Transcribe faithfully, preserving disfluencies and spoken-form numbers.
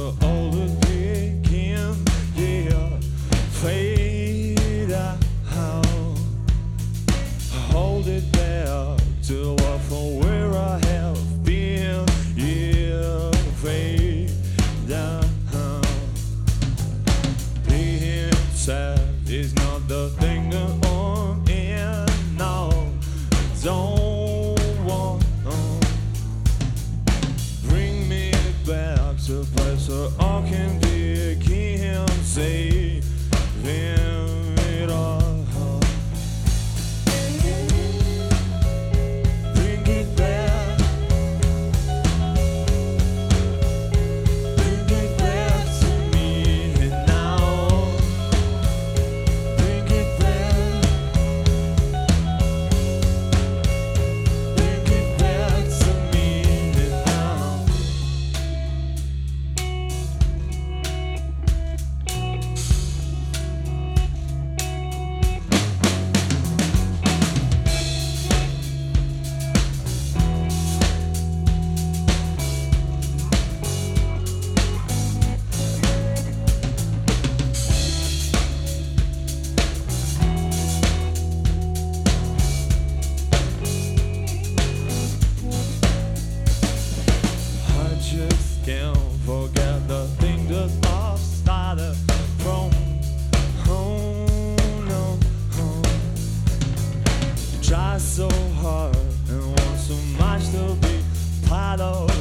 the older begin, yeah, fade out. Hold it there to walk from where I have been, yeah, fade down. Being sad is not the thing that I'm in, no, don't want bring me back to a place where I can begin saving it all. Bring it back, bring it back to me now. Bring it back, bring it back to me now. I just can't forget the thing that I started from. Oh no, oh. Try so hard and want so much to be part of.